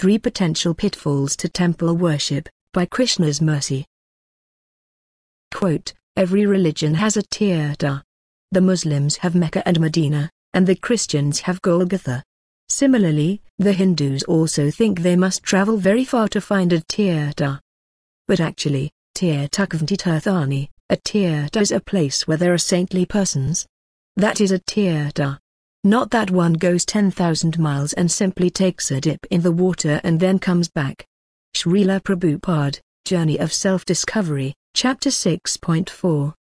3 Potential Pitfalls to Temple Worship, by Krishna's Mercy. Quote, every religion has a tirtha. The Muslims have Mecca and Medina, and the Christians have Golgotha. Similarly, the Hindus also think they must travel very far to find a tirtha. But actually, tirthakvanti tirthani, a tirtha is a place where there are saintly persons. That is a tirtha. Not that one goes 10,000 miles and simply takes a dip in the water and then comes back. Srila Prabhupada, Journey of Self-Discovery, Chapter 6.4.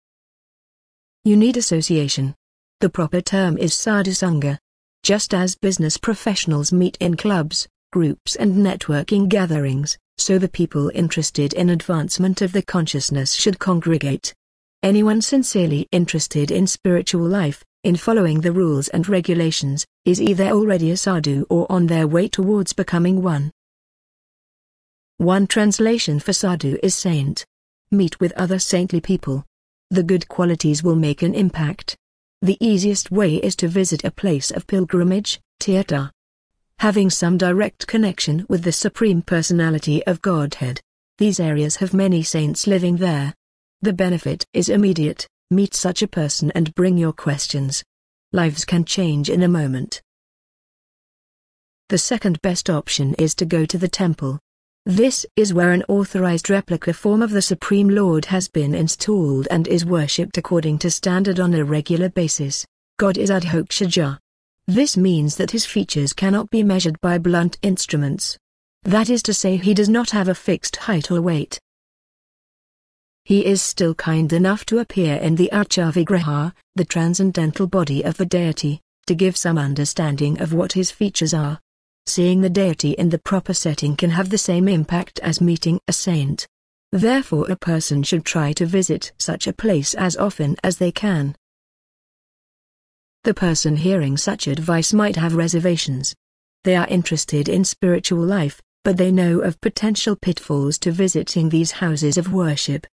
You need association. The proper term is sadhusanga. Just as business professionals meet in clubs, groups and networking gatherings, so the people interested in advancement of the consciousness should congregate. Anyone sincerely interested in spiritual life, in following the rules and regulations, is either already a sadhu or on their way towards becoming one. One translation for sadhu is saint. Meet with other saintly people. The good qualities will make an impact. The easiest way is to visit a place of pilgrimage, tirtha. Having some direct connection with the Supreme Personality of Godhead. These areas have many saints living there. The benefit is immediate. Meet such a person and bring your questions. Lives can change in a moment. The second best option is to go to the temple. This is where an authorized replica form of the Supreme Lord has been installed and is worshipped according to standard on a regular basis. God is Adhokshaja. This means that his features cannot be measured by blunt instruments. That is to say, he does not have a fixed height or weight. He is still kind enough to appear in the Archavigraha, the transcendental body of the deity, to give some understanding of what his features are. Seeing the deity in the proper setting can have the same impact as meeting a saint. Therefore, a person should try to visit such a place as often as they can. The person hearing such advice might have reservations. They are interested in spiritual life, but they know of potential pitfalls to visiting these houses of worship.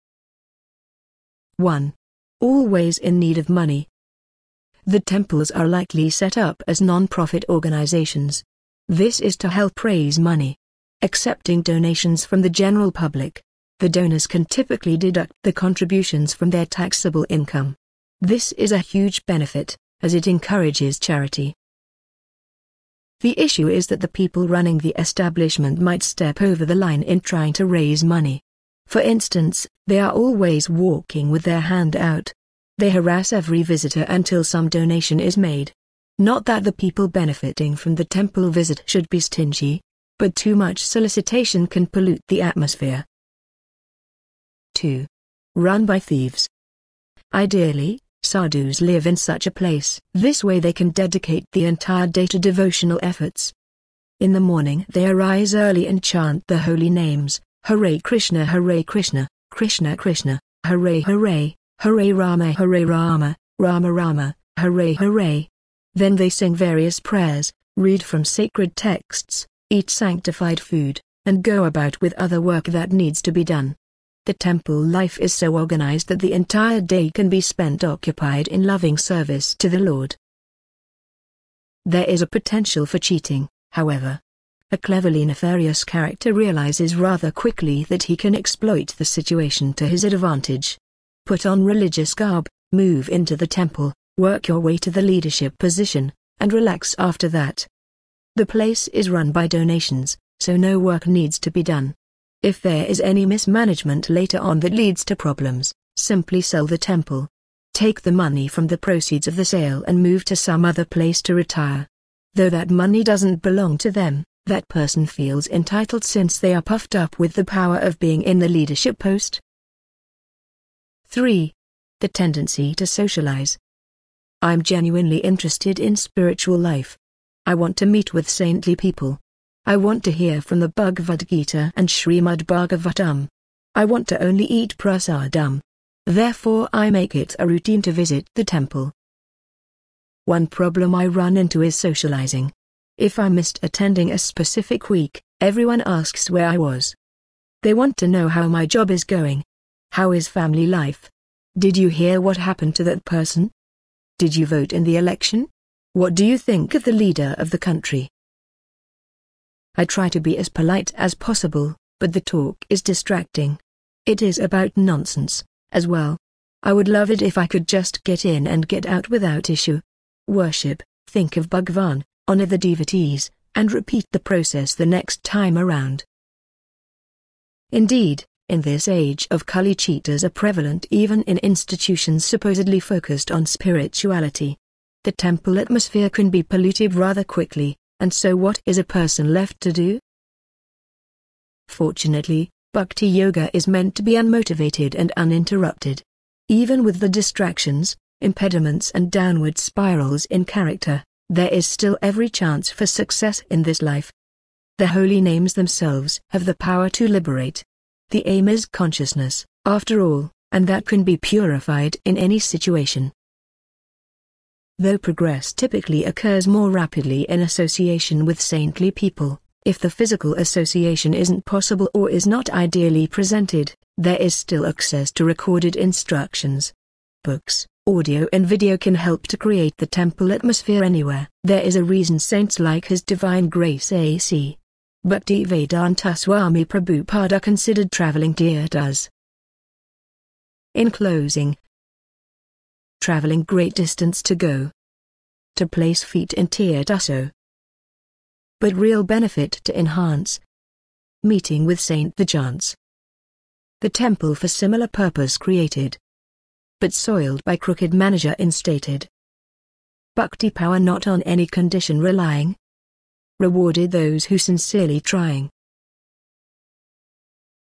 1. Always in need of money. The temples are likely set up as non-profit organizations. This is to help raise money. Accepting donations from the general public, the donors can typically deduct the contributions from their taxable income. This is a huge benefit, as it encourages charity. The issue is that the people running the establishment might step over the line in trying to raise money. For instance, they are always walking with their hand out. They harass every visitor until some donation is made. Not that the people benefiting from the temple visit should be stingy, but too much solicitation can pollute the atmosphere. 2. Run by thieves. Ideally, sadhus live in such a place. This way they can dedicate the entire day to devotional efforts. In the morning they arise early and chant the holy names, Hare Krishna, Krishna Krishna, Hare Hare, Hare Rama, Rama Rama, Hare Hare. Then they sing various prayers, read from sacred texts, eat sanctified food, and go about with other work that needs to be done. The temple life is so organized that the entire day can be spent occupied in loving service to the Lord. There is a potential for cheating, however. A cleverly nefarious character realizes rather quickly that he can exploit the situation to his advantage. Put on religious garb, move into the temple, work your way to the leadership position, and relax after that. The place is run by donations, so no work needs to be done. If there is any mismanagement later on that leads to problems, simply sell the temple. Take the money from the proceeds of the sale and move to some other place to retire. Though that money doesn't belong to them, that person feels entitled since they are puffed up with the power of being in the leadership post. 3. The tendency to socialize. I'm genuinely interested in spiritual life. I want to meet with saintly people. I want to hear from the Bhagavad Gita and Srimad Bhagavatam. I want to only eat prasadam. Therefore I make it a routine to visit the temple. One problem I run into is socializing. If I missed attending a specific week, everyone asks where I was. They want to know how my job is going. How is family life? Did you hear what happened to that person? Did you vote in the election? What do you think of the leader of the country? I try to be as polite as possible, but the talk is distracting. It is about nonsense, as well. I would love it if I could just get in and get out without issue. Worship, think of Bhagwan, honor the devotees, and repeat the process the next time around. Indeed, in this age of Kali, cheaters are prevalent even in institutions supposedly focused on spirituality. The temple atmosphere can be polluted rather quickly, and so what is a person left to do? Fortunately, Bhakti Yoga is meant to be unmotivated and uninterrupted. Even with the distractions, impediments and downward spirals in character, there is still every chance for success in this life. The holy names themselves have the power to liberate. The aim is consciousness, after all, and that can be purified in any situation. Though progress typically occurs more rapidly in association with saintly people, if the physical association isn't possible or is not ideally presented, there is still access to recorded instructions. Books, audio and video can help to create the temple atmosphere anywhere. There is a reason saints like His Divine Grace A.C. Bhaktivedanta Swami Prabhupada are considered traveling tirthas. In closing, traveling great distance to go to place feet in tirthaso, but real benefit to enhance. Meeting with Saint the chance. The temple for similar purpose created, but soiled by crooked manager instated. Bhakti power not on any condition relying. Rewarded those who sincerely trying.